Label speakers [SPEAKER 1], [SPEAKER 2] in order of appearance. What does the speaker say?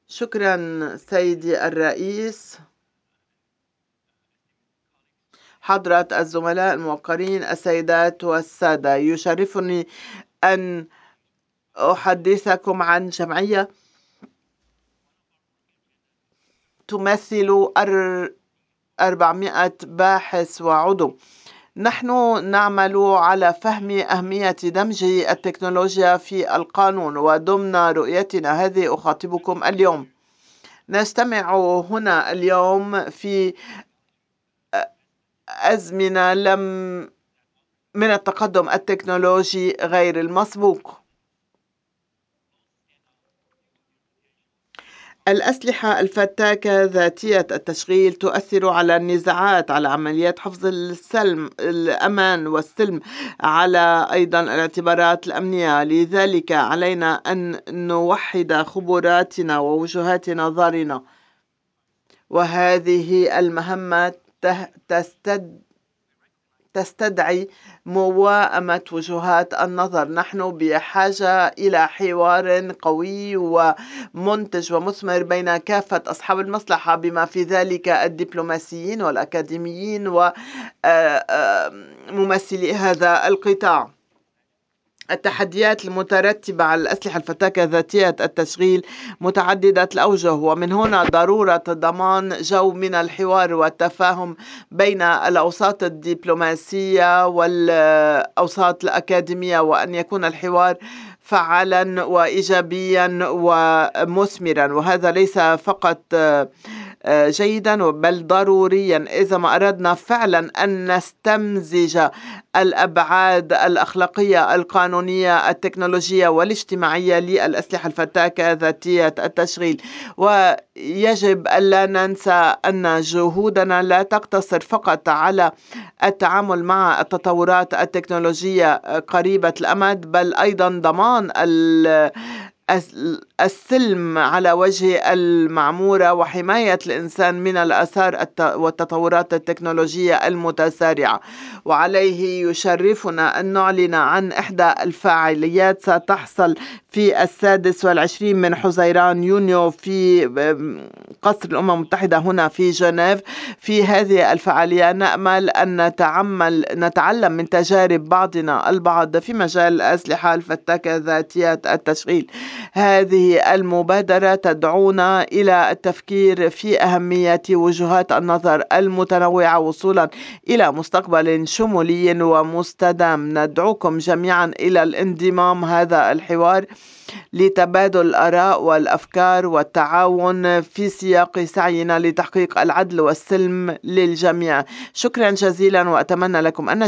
[SPEAKER 1] شكرا سيدي الرئيس. حضرة الزملاء الموقرين، السيدات والسادة، يشرفني أن أحدثكم عن جمعية تمثل 400 باحث وعضو. نحن نعمل على فهم أهمية دمج التكنولوجيا في القانون، وضمن رؤيتنا هذه أخاطبكم اليوم. نستمع هنا اليوم في أزمنة من التقدم التكنولوجي غير المسبوق. الأسلحة الفتاكة ذاتية التشغيل تؤثر على النزاعات، على عمليات حفظ الأمان والسلم، على أيضا الاعتبارات الأمنية. لذلك علينا أن نوحد خبراتنا ووجهات نظرنا، وهذه المهمة تستدعي موائمة وجهات النظر. نحن بحاجة إلى حوار قوي ومنتج ومثمر بين كافة أصحاب المصلحة، بما في ذلك الدبلوماسيين والأكاديميين وممثلي هذا القطاع. التحديات المترتبة على الأسلحة الفتاكة ذاتية التشغيل متعددة الأوجه، ومن هنا ضرورة ضمان جو من الحوار والتفاهم بين الأوساط الدبلوماسية والأوساط الأكاديمية، وأن يكون الحوار فعالا وإيجابيا ومثمرا. وهذا ليس فقط جيدا بل ضروريا إذا ما أردنا فعلا أن نستمزج الأبعاد الأخلاقية، القانونية، التكنولوجية والاجتماعية للأسلحة الفتاكة ذاتية التشغيل. ويجب ألا ننسى أن جهودنا لا تقتصر فقط على التعامل مع التطورات التكنولوجية قريبة الأمد، بل أيضا ضمان السلم على وجه المعمورة وحماية الإنسان من الآثار والتطورات التكنولوجية المتسارعة. وعليه يشرفنا أن نعلن عن إحدى الفعاليات ستحصل في 26 من حزيران يونيو في قصر الأمم المتحدة هنا في جنيف. في هذه الفعالية نأمل أن نتعلم من تجارب بعضنا البعض في مجال الأسلحة الفتاكة ذاتية التشغيل. هذه المبادرة تدعونا إلى التفكير في أهمية وجهات النظر المتنوعة وصولا إلى مستقبل شمولي ومستدام. ندعوكم جميعا إلى الانضمام هذا الحوار لتبادل الآراء والأفكار والتعاون في سياق سعينا لتحقيق العدل والسلم للجميع. شكرا جزيلا، وأتمنى لكم أن